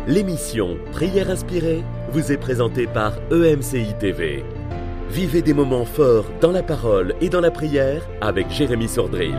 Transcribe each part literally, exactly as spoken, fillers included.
L'émission Prière inspirée vous est présentée par E M C I T V. Vivez des moments forts dans la parole et dans la prière avec Jérémy Sordrill.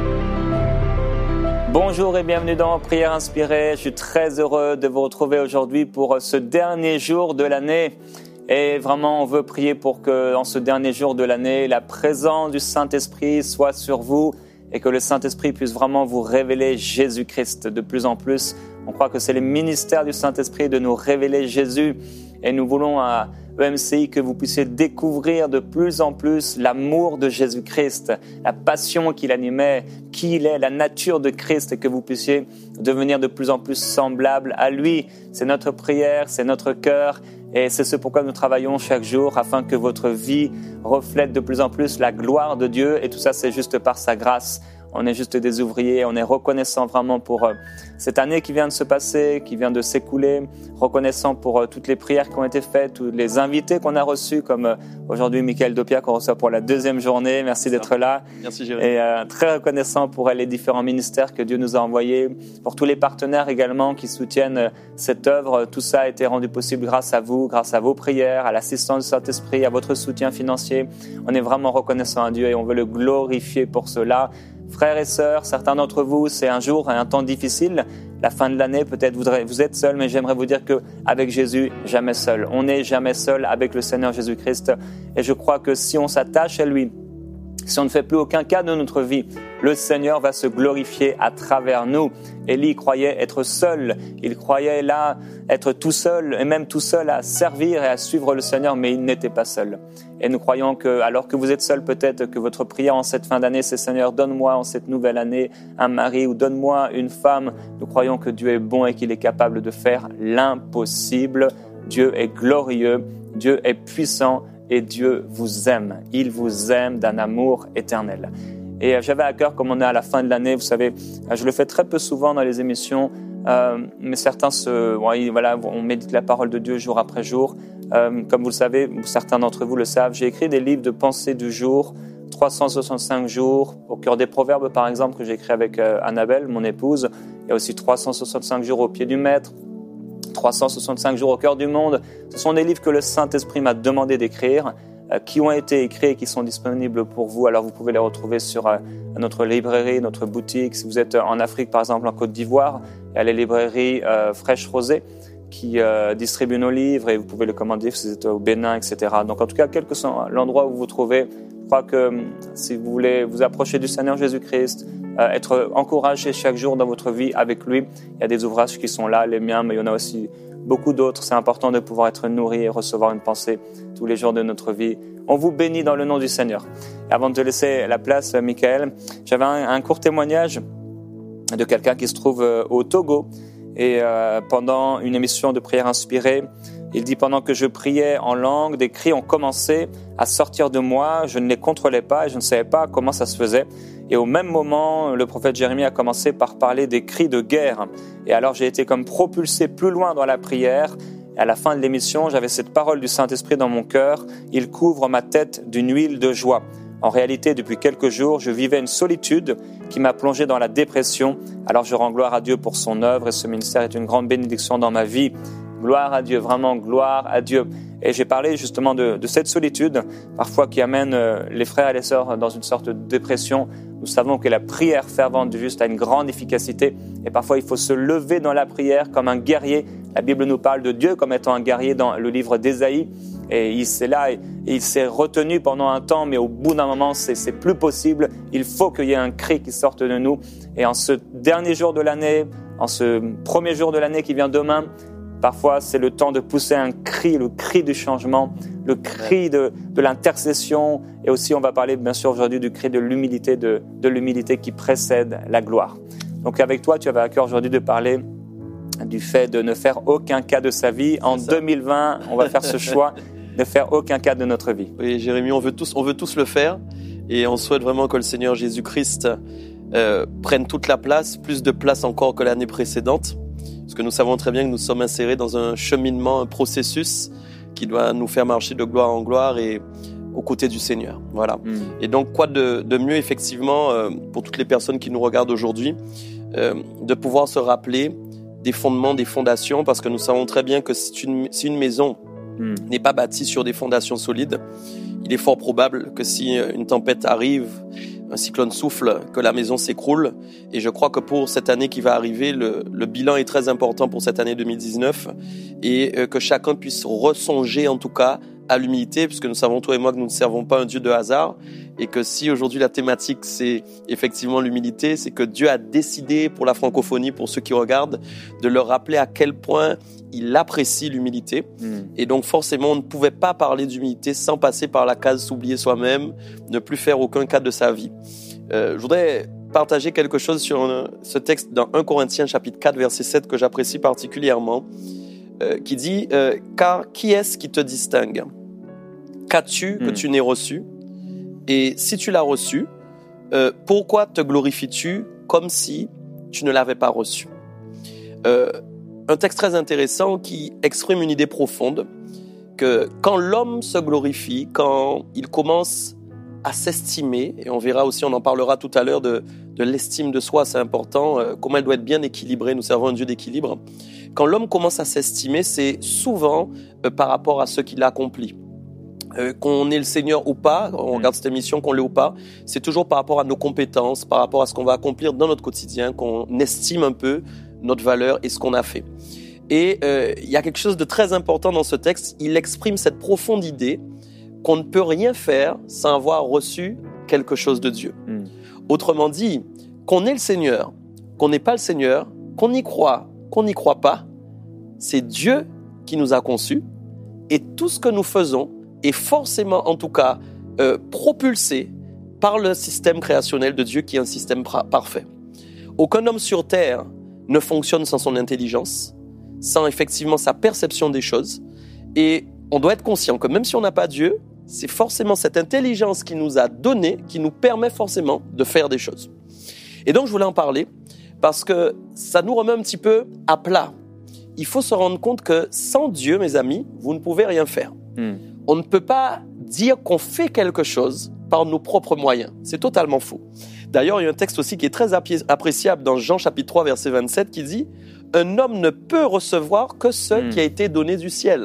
Bonjour et bienvenue dans Prière inspirée. Je suis très heureux de vous retrouver aujourd'hui pour ce dernier jour de l'année. Et vraiment, on veut prier pour que, en ce dernier jour de l'année, la présence du Saint-Esprit soit sur vous et que le Saint-Esprit puisse vraiment vous révéler Jésus-Christ de plus en plus. On croit que c'est le ministère du Saint-Esprit de nous révéler Jésus. Et nous voulons à E M C I que vous puissiez découvrir de plus en plus l'amour de Jésus-Christ, la passion qu'il animait, qui il est, la nature de Christ, et que vous puissiez devenir de plus en plus semblable à lui. C'est notre prière, c'est notre cœur. Et c'est ce pourquoi nous travaillons chaque jour, afin que votre vie reflète de plus en plus la gloire de Dieu. Et tout ça, c'est juste par sa grâce. On est juste des ouvriers, on est reconnaissant vraiment pour euh, cette année qui vient de se passer, qui vient de s'écouler, reconnaissant pour euh, toutes les prières qui ont été faites, tous les invités qu'on a reçus, comme euh, aujourd'hui Michael Dopia qu'on reçoit pour la deuxième journée. Merci d'être là. Merci Jérémy. Et euh, très reconnaissant pour euh, les différents ministères que Dieu nous a envoyés, pour tous les partenaires également qui soutiennent euh, cette œuvre. Tout ça a été rendu possible grâce à vous, grâce à vos prières, à l'assistance du Saint-Esprit, à votre soutien financier. On est vraiment reconnaissant à Dieu et on veut le glorifier pour cela. Frères et sœurs, certains d'entre vous, c'est un jour, un temps difficile. La fin de l'année, peut-être vous êtes seuls, mais j'aimerais vous dire qu'avec Jésus, jamais seul. On n'est jamais seul avec le Seigneur Jésus-Christ. Et je crois que si on s'attache à lui, si on ne fait plus aucun cas de notre vie, le Seigneur va se glorifier à travers nous. Élie croyait être seul, il croyait là être tout seul, et même tout seul à servir et à suivre le Seigneur, mais il n'était pas seul. Et nous croyons que, alors que vous êtes seul, peut-être que votre prière en cette fin d'année, c'est Seigneur, donne-moi en cette nouvelle année un mari ou donne-moi une femme. Nous croyons que Dieu est bon et qu'il est capable de faire l'impossible. Dieu est glorieux, Dieu est puissant. Et Dieu vous aime, il vous aime d'un amour éternel. Et j'avais à cœur, comme on est à la fin de l'année, vous savez, je le fais très peu souvent dans les émissions, euh, mais certains se, ouais, voilà, on médite la parole de Dieu jour après jour. Euh, comme vous le savez, certains d'entre vous le savent, j'ai écrit des livres de pensée du jour, trois cent soixante-cinq jours, au cœur des proverbes par exemple, que j'ai écrit avec euh, Annabelle, mon épouse. Il y a aussi trois cent soixante-cinq jours au pied du maître, trois cent soixante-cinq jours au cœur du monde. Ce sont des livres que le Saint-Esprit m'a demandé d'écrire, euh, qui ont été écrits et qui sont disponibles pour vous. Alors vous pouvez les retrouver sur euh, notre librairie, notre boutique. Si vous êtes en Afrique, par exemple, en Côte d'Ivoire, il y a les librairies euh, Fraîche Rosée qui euh, distribuent nos livres et vous pouvez les commander si vous êtes au Bénin, et cetera. Donc en tout cas, quel que soit l'endroit où vous vous trouvez, je crois que si vous voulez vous approcher du Seigneur Jésus-Christ, euh, être encouragé chaque jour dans votre vie avec lui, il y a des ouvrages qui sont là, les miens, mais il y en a aussi beaucoup d'autres. C'est important de pouvoir être nourri et recevoir une pensée tous les jours de notre vie. On vous bénit dans le nom du Seigneur. Et avant de te laisser la place, Michael, j'avais un, un court témoignage de quelqu'un qui se trouve euh, au Togo. Et euh, pendant une émission de prière inspirée, il dit « Pendant que je priais en langue, des cris ont commencé à sortir de moi. Je ne les contrôlais pas et je ne savais pas comment ça se faisait. Et au même moment, le prophète Jérémie a commencé par parler des cris de guerre. Et alors j'ai été comme propulsé plus loin dans la prière. Et à la fin de l'émission, j'avais cette parole du Saint-Esprit dans mon cœur. Il couvre ma tête d'une huile de joie. En réalité, depuis quelques jours, je vivais une solitude qui m'a plongé dans la dépression. Alors je rends gloire à Dieu pour son œuvre et ce ministère est une grande bénédiction dans ma vie. Gloire à Dieu, vraiment gloire à Dieu. Et j'ai parlé justement de, de cette solitude, parfois qui amène euh, les frères et les sœurs dans une sorte de dépression. Nous savons que la prière fervente du juste a une grande efficacité et parfois il faut se lever dans la prière comme un guerrier. La Bible nous parle de Dieu comme étant un guerrier dans le livre d'Ésaïe. Et il s'est là, et il s'est retenu pendant un temps, mais au bout d'un moment, c'est, c'est plus possible. Il faut qu'il y ait un cri qui sorte de nous. Et en ce dernier jour de l'année, en ce premier jour de l'année qui vient demain, parfois c'est le temps de pousser un cri, le cri du changement, le cri de, de l'intercession. Et aussi, on va parler bien sûr aujourd'hui du cri de l'humilité, de, de l'humilité qui précède la gloire. Donc avec toi, tu avais à cœur aujourd'hui de parler du fait de ne faire aucun cas de sa vie. En deux mille vingt, on va faire ce choix. Ne faire aucun cas de notre vie. Oui, Jérémy, on veut tous, on veut tous le faire et on souhaite vraiment que le Seigneur Jésus-Christ euh, prenne toute la place, plus de place encore que l'année précédente, parce que nous savons très bien que nous sommes insérés dans un cheminement, un processus qui doit nous faire marcher de gloire en gloire et aux côtés du Seigneur. Voilà. Mm. Et donc, quoi de, de mieux, effectivement, euh, pour toutes les personnes qui nous regardent aujourd'hui, euh, de pouvoir se rappeler des fondements, des fondations, parce que nous savons très bien que si une, si une maison mm. n'est pas bâtie sur des fondations solides, il est fort probable que si une tempête arrive, un cyclone souffle, que la maison s'écroule. Et je crois que pour cette année qui va arriver, le, le bilan est très important pour cette année deux mille dix-neuf et que chacun puisse ressonger en tout cas à l'humilité, puisque nous savons, toi et moi, que nous ne servons pas un Dieu de hasard et que si aujourd'hui la thématique c'est effectivement l'humilité, c'est que Dieu a décidé pour la francophonie, pour ceux qui regardent, de leur rappeler à quel point il apprécie l'humilité. Mmh. Et donc forcément, on ne pouvait pas parler d'humilité sans passer par la case s'oublier soi-même, ne plus faire aucun cas de sa vie. Euh, je voudrais partager quelque chose sur un, ce texte dans premier Corinthiens chapitre quatre, verset sept, que j'apprécie particulièrement, euh, qui dit euh, « Car qui est-ce qui te distingue ? Qu'as-tu que mmh. tu n'aies reçu ? Et si tu l'as reçu, euh, pourquoi te glorifies-tu comme si tu ne l'avais pas reçu ?» euh, Un texte très intéressant qui exprime une idée profonde, que quand l'homme se glorifie, quand il commence à s'estimer, et on verra aussi, on en parlera tout à l'heure de, de l'estime de soi, c'est important, euh, comment elle doit être bien équilibrée, nous servons un Dieu d'équilibre. Quand l'homme commence à s'estimer, c'est souvent euh, par rapport à ce qu'il accomplit. Euh, qu'on ait le Seigneur ou pas, on regarde cette émission, qu'on l'ait ou pas, c'est toujours par rapport à nos compétences, par rapport à ce qu'on va accomplir dans notre quotidien, qu'on estime un peu notre valeur et ce qu'on a fait. Et euh, il y a quelque chose de très important dans ce texte, il exprime cette profonde idée qu'on ne peut rien faire sans avoir reçu quelque chose de Dieu. Mm. Autrement dit, qu'on ait le Seigneur, qu'on n'ait pas le Seigneur, qu'on y croit, qu'on n'y croit pas, c'est Dieu qui nous a conçus et tout ce que nous faisons est forcément, en tout cas, euh, propulsé par le système créationnel de Dieu qui est un système pra- parfait. Aucun homme sur terre ne fonctionne sans son intelligence, sans effectivement sa perception des choses. Et on doit être conscient que même si on n'a pas Dieu, c'est forcément cette intelligence qui nous a donné, qui nous permet forcément de faire des choses. Et donc je voulais en parler parce que ça nous remet un petit peu à plat. Il faut se rendre compte que sans Dieu, mes amis, vous ne pouvez rien faire. Mm. On ne peut pas dire qu'on fait quelque chose par nos propres moyens. C'est totalement faux. D'ailleurs, il y a un texte aussi qui est très appréciable dans Jean chapitre trois, verset vingt-sept, qui dit « Un homme ne peut recevoir que ce mmh. qui a été donné du ciel. »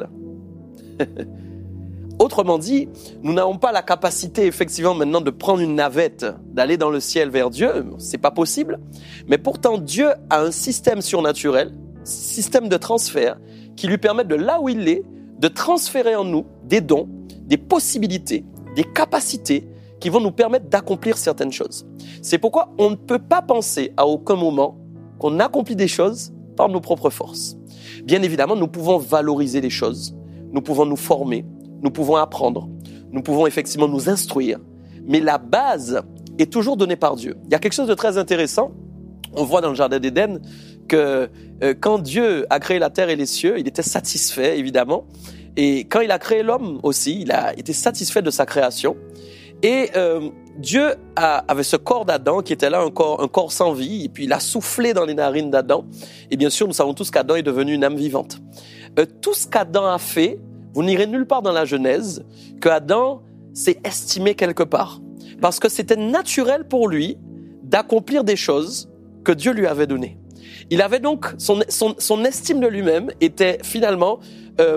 Autrement dit, nous n'avons pas la capacité effectivement maintenant de prendre une navette, d'aller dans le ciel vers Dieu. C'est pas possible. Mais pourtant, Dieu a un système surnaturel, système de transfert, qui lui permet de là où il est, de transférer en nous des dons, des possibilités, des capacités qui vont nous permettre d'accomplir certaines choses. C'est pourquoi on ne peut pas penser à aucun moment qu'on accomplit des choses par nos propres forces. Bien évidemment, nous pouvons valoriser les choses, nous pouvons nous former, nous pouvons apprendre, nous pouvons effectivement nous instruire, mais la base est toujours donnée par Dieu. Il y a quelque chose de très intéressant, on voit dans le Jardin d'Éden que euh, quand Dieu a créé la terre et les cieux, il était satisfait évidemment, et quand il a créé l'homme aussi, il a été satisfait de sa création. Et euh, Dieu a, avait ce corps d'Adam qui était là, un corps, un corps sans vie, et puis il a soufflé dans les narines d'Adam. Et bien sûr, nous savons tous qu'Adam est devenu une âme vivante. Euh, tout ce qu'Adam a fait, vous n'irez nulle part dans la Genèse, que Adam s'est estimé quelque part. Parce que c'était naturel pour lui d'accomplir des choses que Dieu lui avait données. Il avait donc, son, son, son estime de lui-même était finalement euh,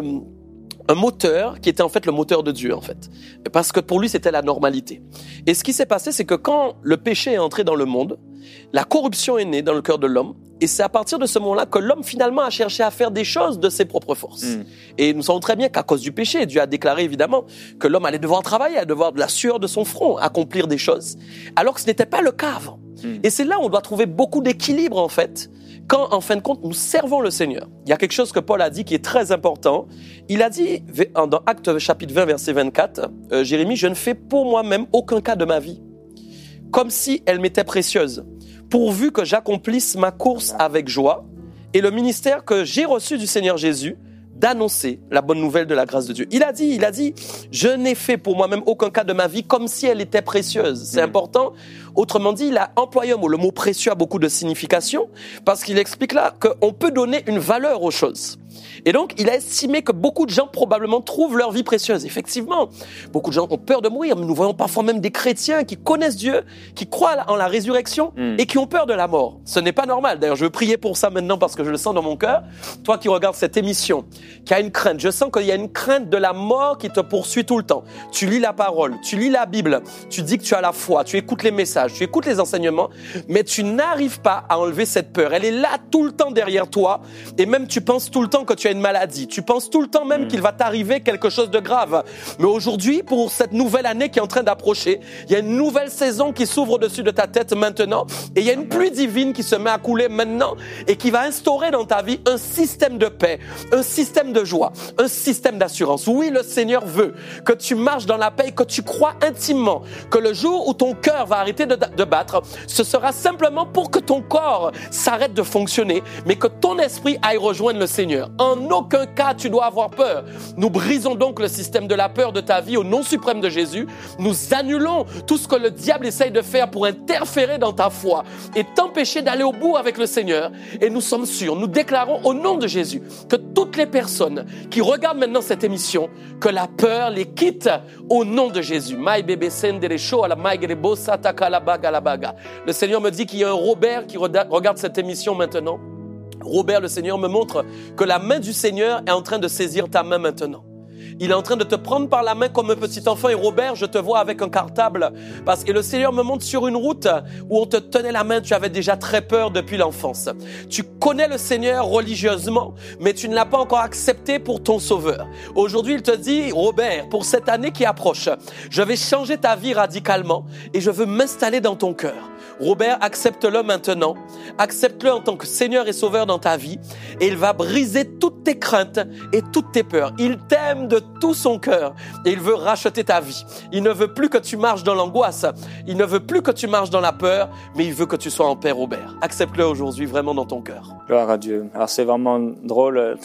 un moteur qui était en fait le moteur de Dieu en fait. Parce que pour lui c'était la normalité. Et ce qui s'est passé, c'est que quand le péché est entré dans le monde, la corruption est née dans le cœur de l'homme. Et c'est à partir de ce moment-là que l'homme finalement a cherché à faire des choses de ses propres forces. Mmh. Et nous savons très bien qu'à cause du péché, Dieu a déclaré évidemment que l'homme allait devoir travailler, allait devoir de la sueur de son front, accomplir des choses. Alors que ce n'était pas le cas avant. Mmh. Et c'est là où on doit trouver beaucoup d'équilibre en fait, quand en fin de compte nous servons le Seigneur. Il y a quelque chose que Paul a dit qui est très important. Il a dit dans Actes chapitre vingt verset vingt-quatre, euh, Jérémie, je ne fais pour moi-même aucun cas de ma vie, comme si elle m'était précieuse, pourvu que j'accomplisse ma course avec joie et le ministère que j'ai reçu du Seigneur Jésus d'annoncer la bonne nouvelle de la grâce de Dieu. Il a dit, il a dit, je n'ai fait pour moi-même aucun cas de ma vie comme si elle était précieuse. C'est mmh. important. Autrement dit, il a employé un mot. Le mot précieux a beaucoup de signification parce qu'il explique là qu'on peut donner une valeur aux choses. Et donc, il a estimé que beaucoup de gens probablement trouvent leur vie précieuse. Effectivement, beaucoup de gens ont peur de mourir. Nous voyons parfois même des chrétiens qui connaissent Dieu, qui croient en la résurrection mm. et qui ont peur de la mort. Ce n'est pas normal. D'ailleurs, je veux prier pour ça maintenant parce que je le sens dans mon cœur. Toi qui regardes cette émission, qui a une crainte, je sens qu'il y a une crainte de la mort qui te poursuit tout le temps. Tu lis la parole, tu lis la Bible, tu dis que tu as la foi, tu écoutes les messages, tu écoutes les enseignements, mais tu n'arrives pas à enlever cette peur. Elle est là tout le temps derrière toi et même tu penses tout le temps que tu as une maladie. Tu penses tout le temps même mmh. qu'il va t'arriver quelque chose de grave. Mais aujourd'hui, pour cette nouvelle année qui est en train d'approcher, il y a une nouvelle saison qui s'ouvre au-dessus de ta tête maintenant et il y a une pluie divine qui se met à couler maintenant et qui va instaurer dans ta vie un système de paix, un système de joie, un système d'assurance. Oui, le Seigneur veut que tu marches dans la paix et que tu crois intimement que le jour où ton cœur va arrêter de, de battre, ce sera simplement pour que ton corps s'arrête de fonctionner, mais que ton esprit aille rejoindre le Seigneur. En aucun cas, tu dois avoir peur. Nous brisons donc le système de la peur de ta vie au nom suprême de Jésus. Nous annulons tout ce que le diable essaye de faire pour interférer dans ta foi et t'empêcher d'aller au bout avec le Seigneur. Et nous sommes sûrs, nous déclarons au nom de Jésus que toutes les personnes qui regardent maintenant cette émission, que la peur les quitte au nom de Jésus. Le Seigneur me dit qu'il y a un Robert qui regarde cette émission maintenant. Robert, le Seigneur me montre que la main du Seigneur est en train de saisir ta main maintenant. Il est en train de te prendre par la main comme un petit enfant. Et Robert, je te vois avec un cartable. Parce que le Seigneur me montre sur une route où on te tenait la main. Tu avais déjà très peur depuis l'enfance. Tu connais le Seigneur religieusement, mais tu ne l'as pas encore accepté pour ton sauveur. Aujourd'hui, il te dit, Robert, pour cette année qui approche, je vais changer ta vie radicalement et je veux m'installer dans ton cœur. Robert, accepte-le maintenant. Accepte-le en tant que Seigneur et Sauveur dans ta vie. Et il va briser toutes tes craintes et toutes tes peurs. Il t'aime de tout son cœur et il veut racheter ta vie. Il ne veut plus que tu marches dans l'angoisse. Il ne veut plus que tu marches dans la peur, mais il veut que tu sois en paix, Robert. Accepte-le aujourd'hui vraiment dans ton cœur. Gloire à Dieu. Alors c'est vraiment drôle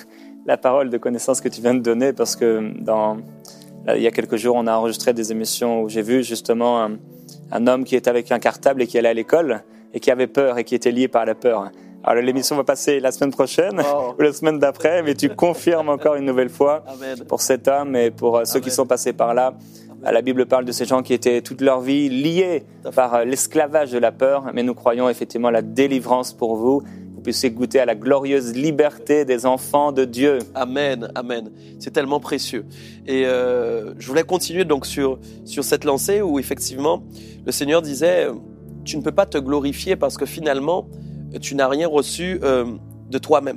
la parole de connaissance que tu viens de donner parce que dans, là, il y a quelques jours, on a enregistré des émissions où j'ai vu justement un, un homme qui était avec un cartable et qui allait à l'école et qui avait peur et qui était lié par la peur. Alors l'émission va passer la semaine prochaine oh. ou la semaine d'après, mais tu confirmes encore une nouvelle fois Amen. Pour cet homme et pour ceux Amen. Qui sont passés par là. Amen. La Bible parle de ces gens qui étaient toute leur vie liés par l'esclavage de la peur, mais nous croyons effectivement à la délivrance pour vous. Vous puissiez goûter à la glorieuse liberté des enfants de Dieu. Amen, amen. C'est tellement précieux. Et euh, je voulais continuer donc sur sur cette lancée où effectivement le Seigneur disait, tu ne peux pas te glorifier parce que finalement tu n'as rien reçu euh, de toi-même.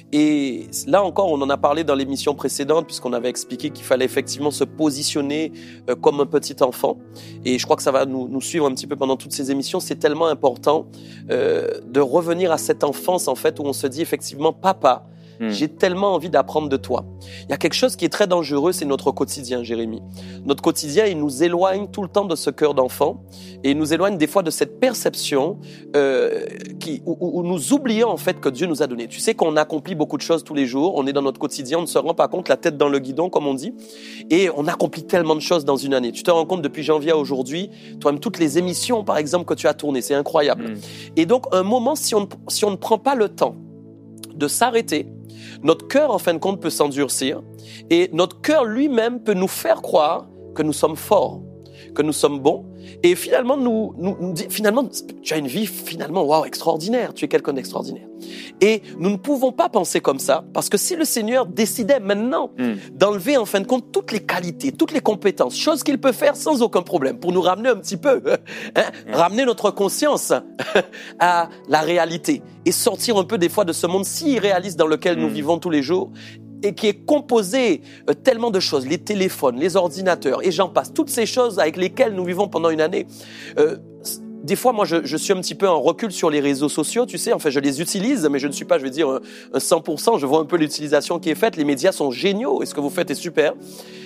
Et là encore, on en a parlé dans l'émission précédente, puisqu'on avait expliqué qu'il fallait effectivement se positionner euh, comme un petit enfant. Et je crois que ça va nous, nous suivre un petit peu pendant toutes ces émissions. C'est tellement important euh, de revenir à cette enfance, en fait, où on se dit effectivement, papa, Mmh. j'ai tellement envie d'apprendre de toi. Il y a quelque chose qui est très dangereux, c'est notre quotidien, Jérémie. Notre quotidien, il nous éloigne tout le temps de ce cœur d'enfant et il nous éloigne des fois de cette perception euh, qui, où, où nous oublions en fait que Dieu nous a donné. Tu sais qu'on accomplit beaucoup de choses tous les jours, on est dans notre quotidien, on ne se rend pas compte, la tête dans le guidon comme on dit, et on accomplit tellement de choses dans une année. Tu te rends compte depuis janvier à aujourd'hui, toi-même toutes les émissions par exemple que tu as tournées, c'est incroyable. Mmh. Et donc un moment, si on, si on ne prend pas le temps de s'arrêter, notre cœur, en fin de compte, peut s'endurcir et notre cœur lui-même peut nous faire croire que nous sommes forts, que nous sommes bons et finalement, nous, nous, nous finalement, tu as une vie finalement waouh, extraordinaire, tu es quelqu'un d'extraordinaire. Et nous ne pouvons pas penser comme ça parce que si le Seigneur décidait maintenant mm. d'enlever en fin de compte toutes les qualités, toutes les compétences, choses qu'il peut faire sans aucun problème pour nous ramener un petit peu, hein, mm. ramener notre conscience à la réalité et sortir un peu des fois de ce monde si irréaliste dans lequel mm. nous vivons tous les jours et qui est composé euh, tellement de choses, les téléphones, les ordinateurs et j'en passe, toutes ces choses avec lesquelles nous vivons pendant une année. Euh, Des fois, moi, je, je suis un petit peu en recul sur les réseaux sociaux, tu sais. Enfin, je les utilise, mais je ne suis pas, je vais dire, un cent pour cent. Je vois un peu l'utilisation qui est faite. Les médias sont géniaux et ce que vous faites est super.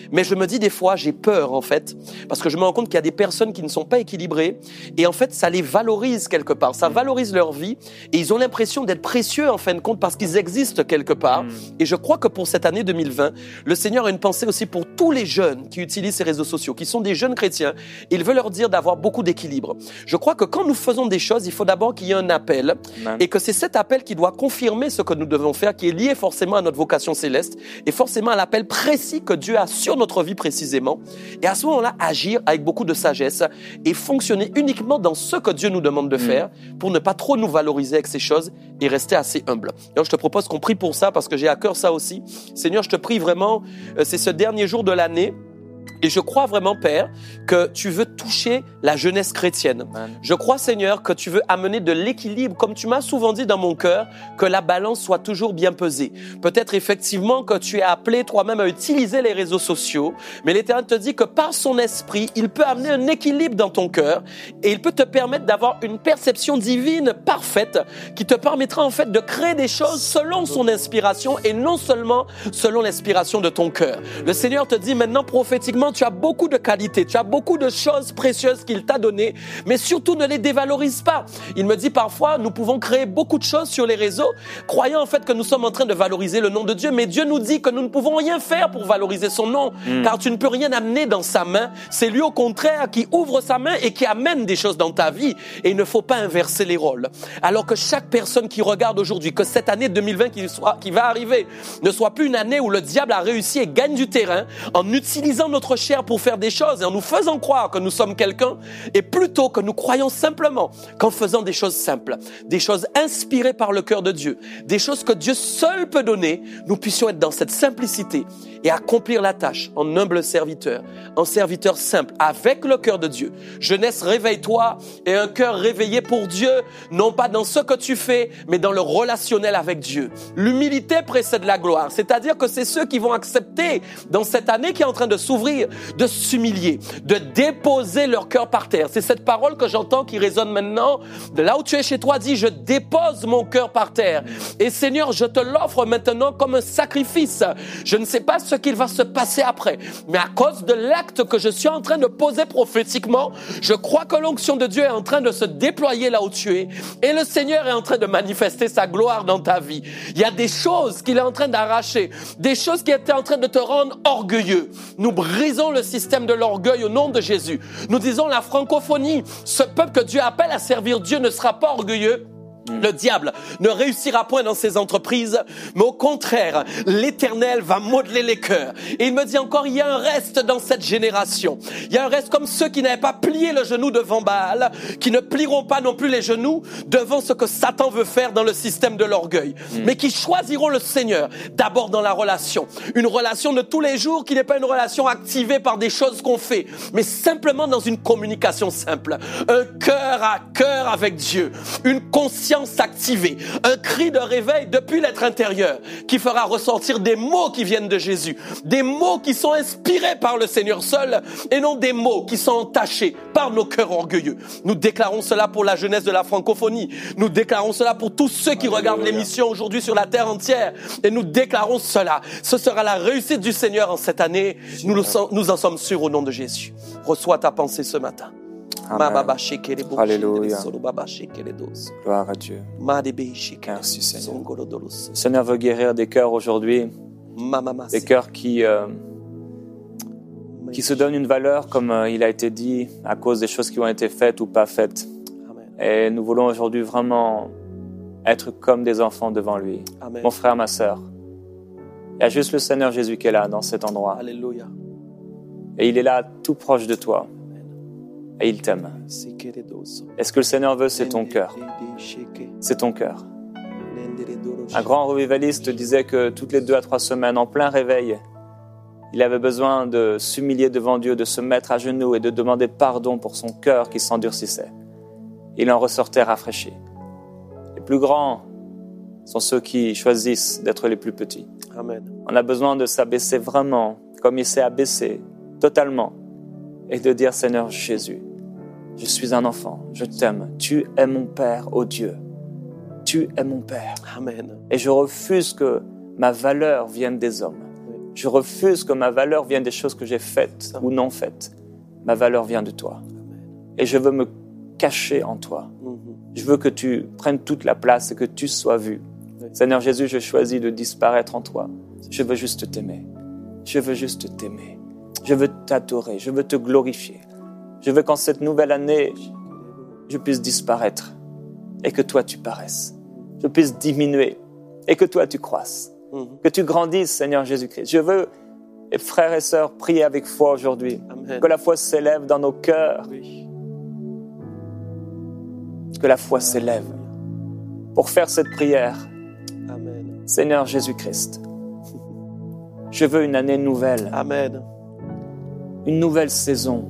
Mais je me dis des fois, j'ai peur en fait, parce que je me rends compte qu'il y a des personnes qui ne sont pas équilibrées et en fait, ça les valorise quelque part, ça valorise leur vie et ils ont l'impression d'être précieux en fin de compte parce qu'ils existent quelque part. Mm. Et je crois que pour cette année deux mille vingt, le Seigneur a une pensée aussi pour tous les jeunes qui utilisent ces réseaux sociaux, qui sont des jeunes chrétiens. Il veut leur dire d'avoir beaucoup d'équilibre. Je crois que quand nous faisons des choses, il faut d'abord qu'il y ait un appel Amen. Et que c'est cet appel qui doit confirmer ce que nous devons faire, qui est lié forcément à notre vocation céleste et forcément à l'appel précis que Dieu a sur notre vie précisément. Et à ce moment-là, agir avec beaucoup de sagesse et fonctionner uniquement dans ce que Dieu nous demande de faire mmh. pour ne pas trop nous valoriser avec ces choses et rester assez humble. Alors, je te propose qu'on prie pour ça parce que j'ai à cœur ça aussi. Seigneur, je te prie vraiment, euh, c'est ce dernier jour de l'année. Et je crois vraiment, Père, que tu veux toucher la jeunesse chrétienne. Amen. Je crois, Seigneur, que tu veux amener de l'équilibre, comme tu m'as souvent dit dans mon cœur, que la balance soit toujours bien pesée. Peut-être effectivement que tu es appelé toi-même à utiliser les réseaux sociaux, mais l'Éternel te dit que par son esprit, il peut amener un équilibre dans ton cœur et il peut te permettre d'avoir une perception divine parfaite qui te permettra en fait de créer des choses selon son inspiration et non seulement selon l'inspiration de ton cœur. Le Seigneur te dit maintenant prophétiquement, tu as beaucoup de qualités, tu as beaucoup de choses précieuses qu'il t'a données, mais surtout ne les dévalorise pas. Il me dit parfois, nous pouvons créer beaucoup de choses sur les réseaux, croyant en fait que nous sommes en train de valoriser le nom de Dieu, mais Dieu nous dit que nous ne pouvons rien faire pour valoriser son nom, mmh. car tu ne peux rien amener dans sa main. C'est lui au contraire qui ouvre sa main et qui amène des choses dans ta vie. Et il ne faut pas inverser les rôles. Alors que chaque personne qui regarde aujourd'hui, que cette année deux mille vingt qui, soit, qui va arriver, ne soit plus une année où le diable a réussi et gagne du terrain en utilisant notre chair pour faire des choses et en nous faisant croire que nous sommes quelqu'un, et plutôt que nous croyons simplement qu'en faisant des choses simples, des choses inspirées par le cœur de Dieu, des choses que Dieu seul peut donner, nous puissions être dans cette simplicité et accomplir la tâche en humble serviteur, en serviteur simple, avec le cœur de Dieu. Jeunesse, réveille-toi et un cœur réveillé pour Dieu, non pas dans ce que tu fais, mais dans le relationnel avec Dieu. L'humilité précède la gloire, c'est-à-dire que c'est ceux qui vont accepter dans cette année qui est en train de s'ouvrir, de s'humilier, de déposer leur cœur par terre. C'est cette parole que j'entends qui résonne maintenant. De là où tu es chez toi, dis, je dépose mon cœur par terre. Et Seigneur, je te l'offre maintenant comme un sacrifice. Je ne sais pas ce qu'il va se passer après, mais à cause de l'acte que je suis en train de poser prophétiquement, je crois que l'onction de Dieu est en train de se déployer là où tu es. Et le Seigneur est en train de manifester sa gloire dans ta vie. Il y a des choses qu'il est en train d'arracher, des choses qui étaient en train de te rendre orgueilleux. Nous brisons le système de l'orgueil au nom de Jésus. Nous disons la francophonie, ce peuple que Dieu appelle à servir Dieu ne sera pas orgueilleux. Le diable ne réussira point dans ses entreprises, mais au contraire, l'Éternel va modeler les cœurs. Et il me dit encore, il y a un reste dans cette génération. Il y a un reste comme ceux qui n'avaient pas plié le genou devant Baal, qui ne plieront pas non plus les genoux devant ce que Satan veut faire dans le système de l'orgueil, mmh. mais qui choisiront le Seigneur d'abord dans la relation. Une relation de tous les jours qui n'est pas une relation activée par des choses qu'on fait, mais simplement dans une communication simple. Un cœur à cœur avec Dieu. Une conscience s'activer, un cri de réveil depuis l'être intérieur qui fera ressortir des mots qui viennent de Jésus, des mots qui sont inspirés par le Seigneur seul et non des mots qui sont entachés par nos cœurs orgueilleux. Nous déclarons cela pour la jeunesse de la francophonie, nous déclarons cela pour tous ceux qui regardent l'émission aujourd'hui sur la terre entière et nous déclarons cela. Ce sera la réussite du Seigneur en cette année. Nous, nous en sommes sûrs au nom de Jésus. Reçois ta pensée ce matin. Amen. Alléluia. Gloire à Dieu. Merci Seigneur. Le Seigneur veut guérir des cœurs aujourd'hui, des cœurs qui, euh, qui se donnent une valeur comme euh, il a été dit à cause des choses qui ont été faites ou pas faites. Et nous voulons aujourd'hui vraiment être comme des enfants devant lui. Amen. Mon frère, ma sœur, il y a juste le Seigneur Jésus qui est là dans cet endroit. Alléluia. Et il est là tout proche de toi. Et il t'aime. Et ce que le Seigneur veut, c'est ton cœur. C'est ton cœur. Un grand revivaliste disait que toutes les deux à trois semaines, en plein réveil, il avait besoin de s'humilier devant Dieu, de se mettre à genoux et de demander pardon pour son cœur qui s'endurcissait. Il en ressortait rafraîchi. Les plus grands sont ceux qui choisissent d'être les plus petits. Amen. On a besoin de s'abaisser vraiment, comme il s'est abaissé, totalement, et de dire, Seigneur Jésus, je suis un enfant, je t'aime, tu es mon Père, ô Dieu, tu es mon Père. Amen. Et je refuse que ma valeur vienne des hommes. Je refuse que ma valeur vienne des choses que j'ai faites ou non faites. Ma valeur vient de toi. Et je veux me cacher en toi. Je veux que tu prennes toute la place et que tu sois vu. Seigneur Jésus, je choisis de disparaître en toi. Je veux juste t'aimer. Je veux juste t'aimer. Je veux t'adorer. Je veux te glorifier. Je veux qu'en cette nouvelle année, je puisse disparaître et que toi tu paraisses. Je puisse diminuer et que toi tu croisses. Mm-hmm. Que tu grandisses, Seigneur Jésus-Christ. Je veux, et frères et sœurs, prier avec foi aujourd'hui. Amen. Que la foi s'élève dans nos cœurs. Oui. Que la foi s'élève pour faire cette prière. Amen. Seigneur Jésus-Christ, je veux une année nouvelle. Amen. Une nouvelle saison.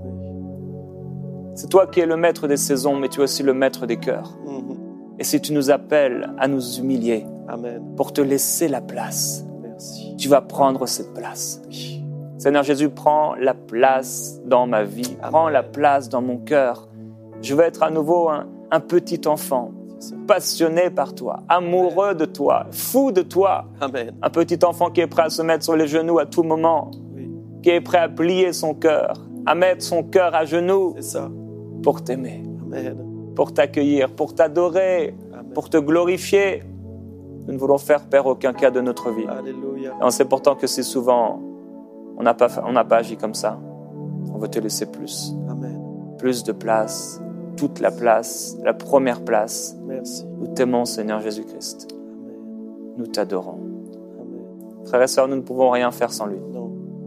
C'est toi qui es le maître des saisons, mais tu es aussi le maître des cœurs. Mm-hmm. Et si tu nous appelles à nous humilier, Amen. Pour te laisser la place, merci. Tu vas prendre cette place. Oui. Seigneur Jésus, prends la place dans ma vie, Amen. Prends la place dans mon cœur. Je veux être à nouveau un, un petit enfant, passionné par toi, amoureux Amen. De toi, fou de toi. Amen. Un petit enfant qui est prêt à se mettre sur les genoux à tout moment, oui. Qui est prêt à plier son cœur, à mettre son cœur à genoux. C'est ça. Pour t'aimer, Amen. Pour t'accueillir, pour t'adorer, Amen. Pour te glorifier. Nous ne voulons faire perdre aucun cas de notre vie. Alléluia. Et on sait pourtant que c'est souvent, on n'a pas, on n'a pas agi comme ça. On veut te laisser plus. Amen. Plus de place, toute la place, la première place. Merci. Nous t'aimons, Seigneur Jésus-Christ. Amen. Nous t'adorons. Amen. Frères et sœurs, nous ne pouvons rien faire sans lui. Non.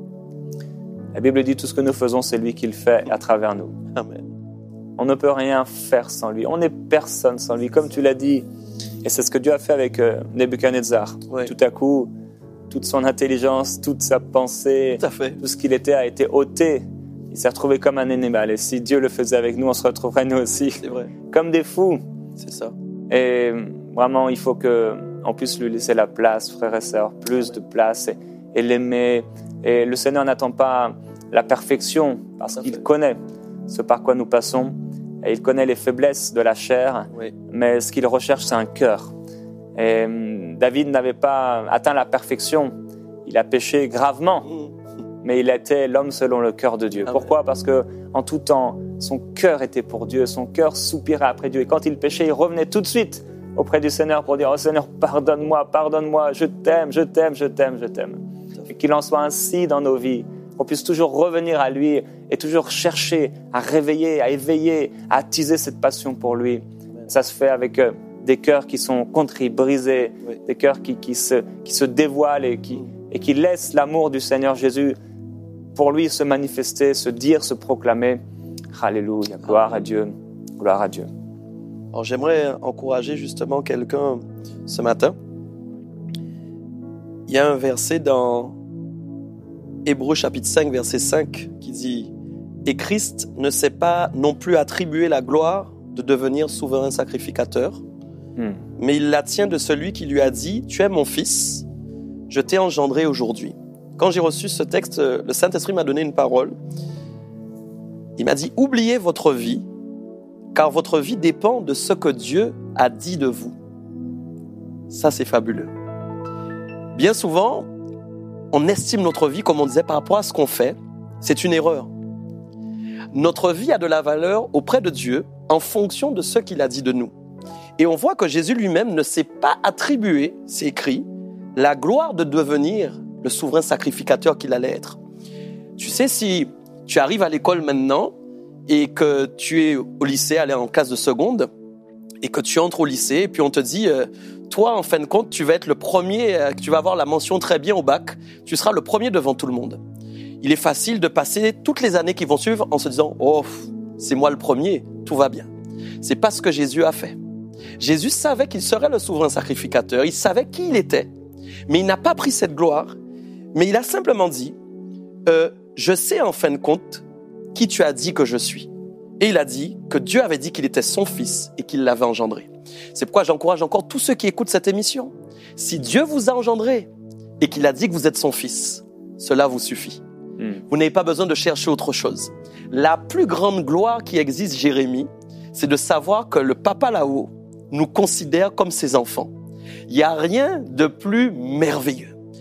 La Bible dit tout ce que nous faisons, c'est lui qui le fait à travers nous. Amen. On ne peut rien faire sans lui. On n'est personne sans lui. Comme tu l'as dit, et c'est ce que Dieu a fait avec euh, Nebuchadnezzar. Oui. Tout à coup, toute son intelligence, toute sa pensée, tout, à fait. Tout ce qu'il était a été ôté. Il s'est retrouvé comme un animal. Et si Dieu le faisait avec nous, on se retrouverait nous aussi. C'est vrai. Comme des fous. C'est ça. Et vraiment, il faut qu'on puisse lui laisser la place, frères et sœurs, plus de place et, et l'aimer. Et le Seigneur n'attend pas la perfection parce qu'il connaît ce par quoi nous passons. Et il connaît les faiblesses de la chair, oui. Mais ce qu'il recherche, c'est un cœur. Et David n'avait pas atteint la perfection. Il a péché gravement, mmh. Mais il était l'homme selon le cœur de Dieu. Amen. Pourquoi ? Parce qu'en tout temps, son cœur était pour Dieu, son cœur soupirait après Dieu. Et quand il péchait, il revenait tout de suite auprès du Seigneur pour dire « Oh Seigneur, pardonne-moi, pardonne-moi, je t'aime, je t'aime, je t'aime, je t'aime. » Et qu'il en soit ainsi dans nos vies, qu'on puisse toujours revenir à lui et toujours chercher à réveiller, à éveiller, à attiser cette passion pour lui. Amen. Ça se fait avec euh, des cœurs qui sont contrits, brisés, oui. Des cœurs qui, qui, se, qui se dévoilent et qui, mm. et qui laissent l'amour du Seigneur Jésus pour lui se manifester, se dire, se proclamer. Alléluia, gloire Amen. À Dieu, gloire à Dieu. Alors, j'aimerais encourager justement quelqu'un ce matin. Il y a un verset dans Hébreux chapitre cinq, verset cinq, qui dit « Et Christ ne s'est pas non plus attribué la gloire de devenir souverain sacrificateur, hmm. mais il la tient de celui qui lui a dit « Tu es mon fils, je t'ai engendré aujourd'hui. » Quand j'ai reçu ce texte, le Saint-Esprit m'a donné une parole. Il m'a dit « Oubliez votre vie, car votre vie dépend de ce que Dieu a dit de vous. » Ça, c'est fabuleux. Bien souvent, on estime notre vie, comme on disait, par rapport à ce qu'on fait. C'est une erreur. Notre vie a de la valeur auprès de Dieu en fonction de ce qu'il a dit de nous. Et on voit que Jésus lui-même ne s'est pas attribué, c'est écrit, la gloire de devenir le souverain sacrificateur qu'il allait être. Tu sais, si tu arrives à l'école maintenant et que tu es au lycée, aller en classe de seconde, et que tu entres au lycée, et puis on te dit... Euh, toi, en fin de compte, tu vas être le premier, tu vas avoir la mention très bien au bac, tu seras le premier devant tout le monde. Il est facile de passer toutes les années qui vont suivre en se disant « Oh, c'est moi le premier, tout va bien. » C'est pas ce que Jésus a fait. Jésus savait qu'il serait le souverain sacrificateur, il savait qui il était, mais il n'a pas pris cette gloire, mais il a simplement dit euh, « Je sais en fin de compte qui tu as dit que je suis. » Et il a dit que Dieu avait dit qu'il était son fils et qu'il l'avait engendré. C'est pourquoi j'encourage encore tous ceux qui écoutent cette émission. Si Dieu vous a engendré et qu'il a dit que vous êtes son fils, cela vous suffit. Mm. Vous n'avez pas besoin de chercher autre chose. La plus grande gloire qui existe, Jérémie, c'est de savoir que le papa là-haut nous considère comme ses enfants. Il n'y a rien de plus merveilleux.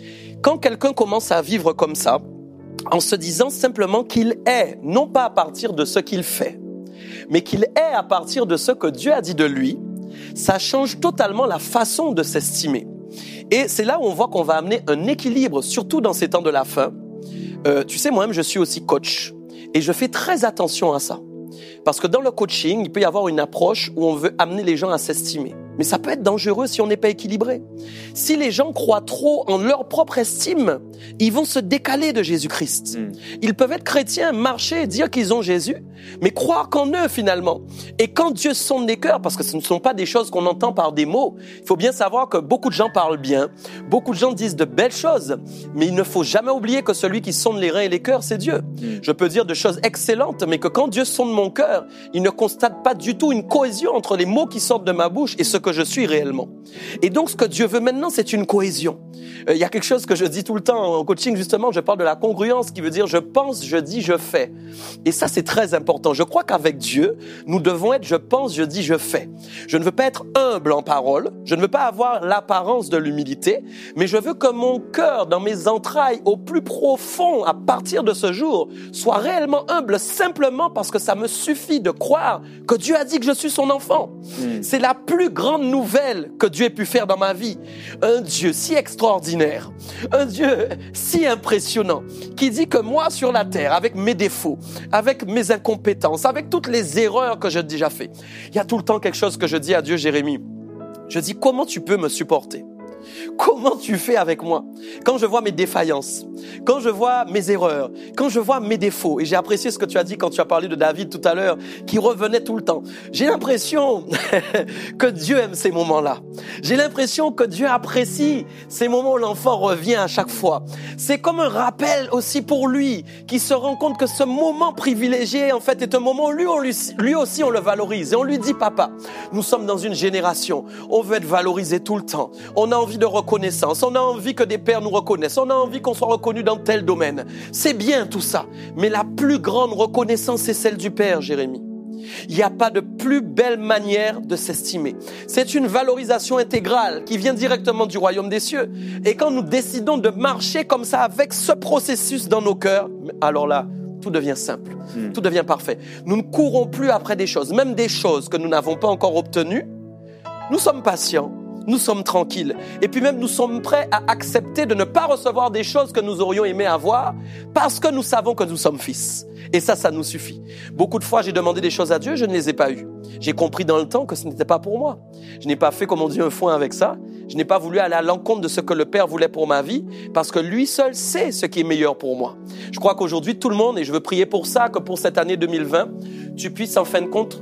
quand quelqu'un commence à vivre comme ça, en se disant simplement qu'il est, non pas à partir de ce qu'il fait, mais qu'il est à partir de ce que Dieu a dit de lui, ça change totalement la façon de s'estimer. Et c'est là où on voit qu'on va amener un équilibre, surtout dans ces temps de la fin. Euh, tu sais, moi-même, je suis aussi coach et je fais très attention à ça. Parce que dans le coaching, il peut y avoir une approche où on veut amener les gens à s'estimer. Mais ça peut être dangereux si on n'est pas équilibré. Si les gens croient trop en leur propre estime, ils vont se décaler de Jésus-Christ. Mm. Ils peuvent être chrétiens, marcher, dire qu'ils ont Jésus, mais croire qu'en eux finalement. Et quand Dieu sonde les cœurs, parce que ce ne sont pas des choses qu'on entend par des mots, il faut bien savoir que beaucoup de gens parlent bien, beaucoup de gens disent de belles choses, mais il ne faut jamais oublier que celui qui sonde les reins et les cœurs, c'est Dieu. Mm. Je peux dire de choses excellentes, mais que quand Dieu sonde mon cœur, il ne constate pas du tout une cohésion entre les mots qui sortent de ma bouche et ce que je suis réellement. Et donc, ce que Dieu veut maintenant, c'est une cohésion. Euh, il y a quelque chose que je dis tout le temps en coaching, justement, je parle de la congruence, qui veut dire je pense, je dis, je fais. Et ça, c'est très important. Je crois qu'avec Dieu, nous devons être je pense, je dis, je fais. Je ne veux pas être humble en parole, je ne veux pas avoir l'apparence de l'humilité, mais je veux que mon cœur, dans mes entrailles, au plus profond, à partir de ce jour, soit réellement humble, simplement parce que ça me suffit de croire que Dieu a dit que je suis son enfant. Mmh. C'est la plus grande nouvelle que Dieu ait pu faire dans ma vie. Un Dieu si extraordinaire, un Dieu si impressionnant, qui dit que moi sur la terre, avec mes défauts, avec mes incompétences, avec toutes les erreurs que j'ai déjà faites, il y a tout le temps quelque chose que je dis à Dieu, Jérémie. Je dis, comment tu peux me supporter ? Comment tu fais avec moi? Quand je vois mes défaillances, quand je vois mes erreurs, quand je vois mes défauts, et j'ai apprécié ce que tu as dit quand tu as parlé de David tout à l'heure, qui revenait tout le temps. J'ai l'impression que Dieu aime ces moments-là. J'ai l'impression que Dieu apprécie ces moments où l'enfant revient à chaque fois. C'est comme un rappel aussi pour lui, qui se rend compte que ce moment privilégié, en fait, est un moment où lui, on lui, lui aussi on le valorise. Et on lui dit, papa, nous sommes dans une génération, on veut être valorisé tout le temps. On a envie de reconnaissance, on a envie que des pères nous reconnaissent, on a envie qu'on soit reconnu dans tel domaine. C'est bien tout ça, mais la plus grande reconnaissance, c'est celle du Père, Jérémie. Il n'y a pas de plus belle manière de s'estimer. C'est une valorisation intégrale qui vient directement du royaume des cieux. Et quand nous décidons de marcher comme ça avec ce processus dans nos cœurs, alors là, tout devient simple, mmh. tout devient parfait. Nous ne courons plus après des choses, même des choses que nous n'avons pas encore obtenues. Nous sommes patients. Nous sommes tranquilles. Et puis même, nous sommes prêts à accepter de ne pas recevoir des choses que nous aurions aimé avoir parce que nous savons que nous sommes fils. Et ça, ça nous suffit. Beaucoup de fois, j'ai demandé des choses à Dieu, je ne les ai pas eues. J'ai compris dans le temps que ce n'était pas pour moi. Je n'ai pas fait, comme on dit, un foin avec ça. Je n'ai pas voulu aller à l'encontre de ce que le Père voulait pour ma vie parce que lui seul sait ce qui est meilleur pour moi. Je crois qu'aujourd'hui, tout le monde, et je veux prier pour ça, que pour cette année deux mille vingt, tu puisses en fin de compte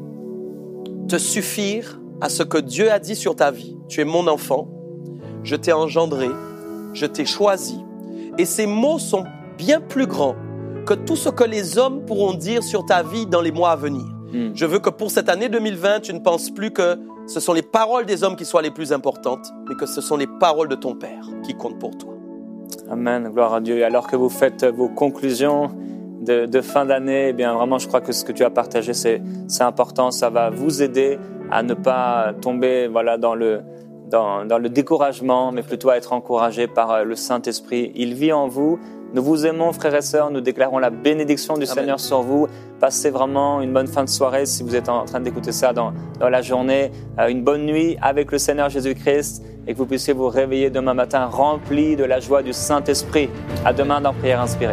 te suffire à ce que Dieu a dit sur ta vie. Tu es mon enfant, je t'ai engendré, je t'ai choisi. Et ces mots sont bien plus grands que tout ce que les hommes pourront dire sur ta vie dans les mois à venir. Mm. Je veux que pour cette année deux mille vingt, tu ne penses plus que ce sont les paroles des hommes qui soient les plus importantes, mais que ce sont les paroles de ton Père qui comptent pour toi. Amen, gloire à Dieu. Et alors que vous faites vos conclusions de, de fin d'année, eh bien vraiment, je crois que ce que tu as partagé, c'est, c'est important. Ça va vous aider à ne pas tomber voilà, dans, le, dans, dans le découragement, mais plutôt à être encouragé par le Saint-Esprit. Il vit en vous. Nous vous aimons, frères et sœurs. Nous déclarons la bénédiction du Amen. Seigneur sur vous. Passez vraiment une bonne fin de soirée si vous êtes en train d'écouter ça dans, dans la journée. Euh, une bonne nuit avec le Seigneur Jésus-Christ et que vous puissiez vous réveiller demain matin remplis de la joie du Saint-Esprit. À demain dans Prière Inspirée.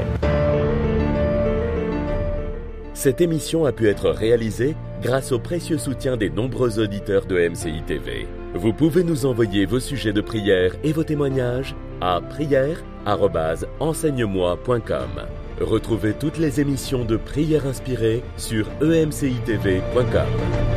Cette émission a pu être réalisée grâce au précieux soutien des nombreux auditeurs de M C I T V. Vous pouvez nous envoyer vos sujets de prière et vos témoignages à prière arobase enseigne moi point com. Retrouvez toutes les émissions de Prière Inspirée sur e m c i t v point com.